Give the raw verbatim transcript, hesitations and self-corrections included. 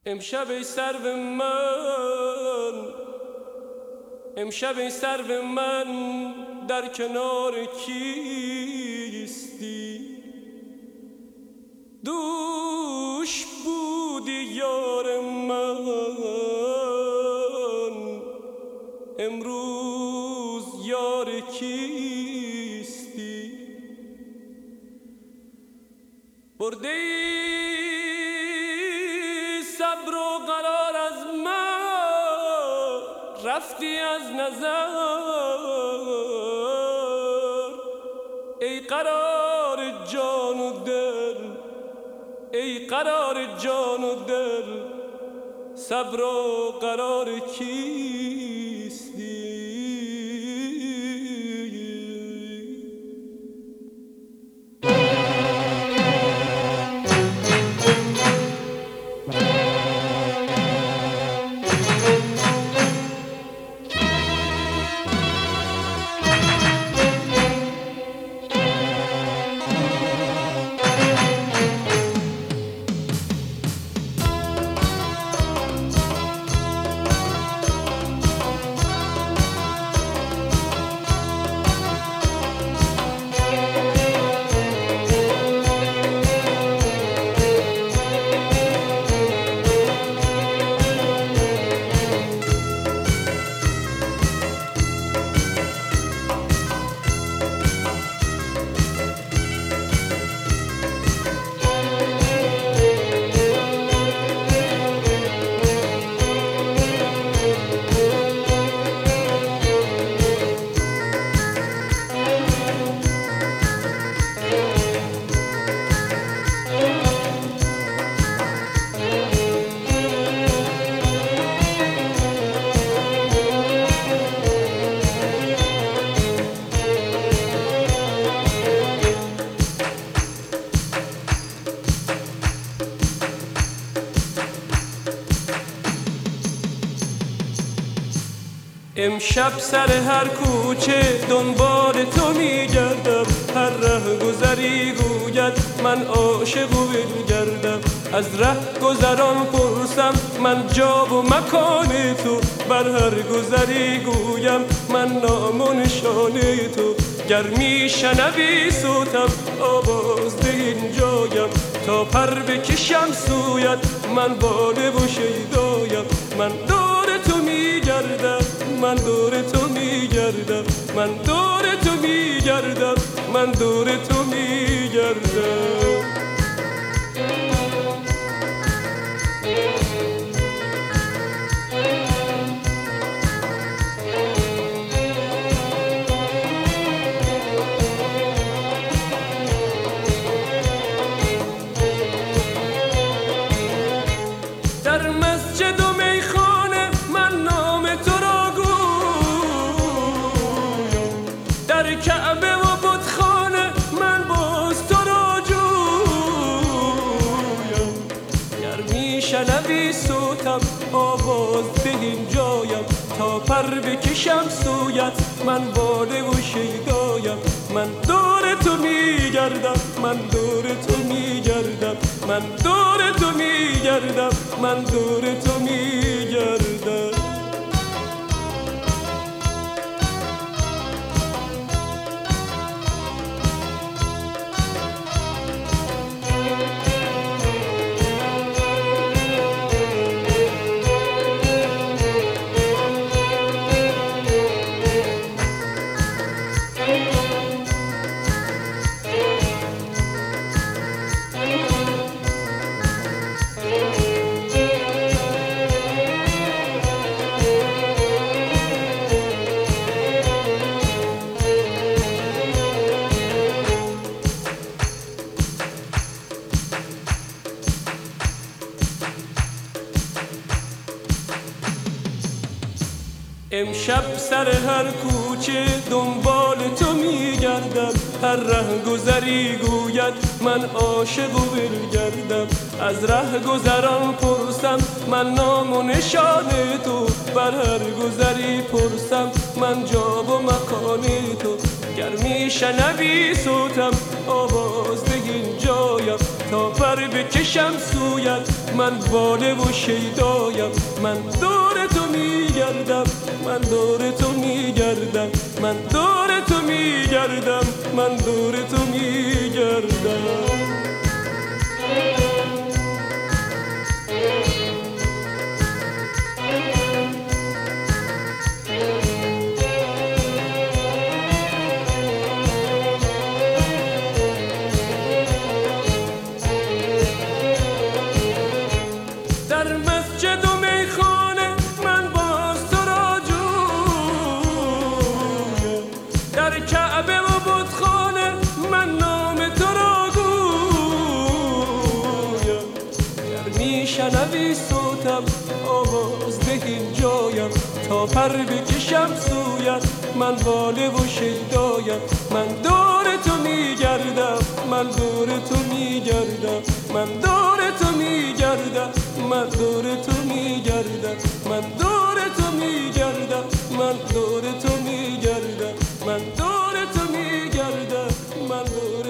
امشب ای سرو من، امشب ای سرو من در کنار کیستی؟ دوش بودی یار من، امروز یار کیستی؟ برده ای صبر و قرار از من، رفتی از نظر. ای قرار جان و دل، ای قرار جان و دل، صبر و قرار کیستی؟ امشب سر هر کوچه دنبال تو میگردم، هر ره گذری گوید من عاشق و بلگردم. از ره گذران پرسم من جا و مکان تو، بر هر گذری گویم من نام و نشان تو. گر میشنوی صوتم آواز ده اینجایم، تا پر بکشم سویت من باله و شیدایم. من دور تو میگردم، من دور تو میگردم، من دور تو میگردم، من دور تو میگردم. در مسجد و میخانه من نام تو را گویم، در کعبه و بتخانه من باز تو را جویم. گر میشنوی صوتم آواز ده اینجایم، تا پر بکشم سویت من باله و شیدایم. من دور تو میگردم، من دور تو میگردم، من دور تو میگردم، من دور تو میگردم. امشب سر هر کوچه دنبال تو میگردم، هر ره گذری گوید من عاشق و بلگردم. از ره گذران پرسم من نام و نشان تو، بر هر گذری پرسم من جا و مکان تو. گر میشنوی صوتم آواز ده اینجایم، تا پر بکشم سویت. من واله و شیدایم، من دور تو میگردم، من دور تو میگردم، من دور تو میگردم، من دور تو میگردم. در مسجد و میخانه من باز تو را جویم، در کعبه و بتخانه من نام تو را گویم. گر میشنوی صوتم آواز ده این جایم، تا پر بکشم سویت. من واله و شیدایم، من دور تو میگردم، من دور تو میگردم، من دور تو میگردم، من دور تو میگردم، من دور تو میگردم، من دور تو میگردم، من دور تو میگردم، من دور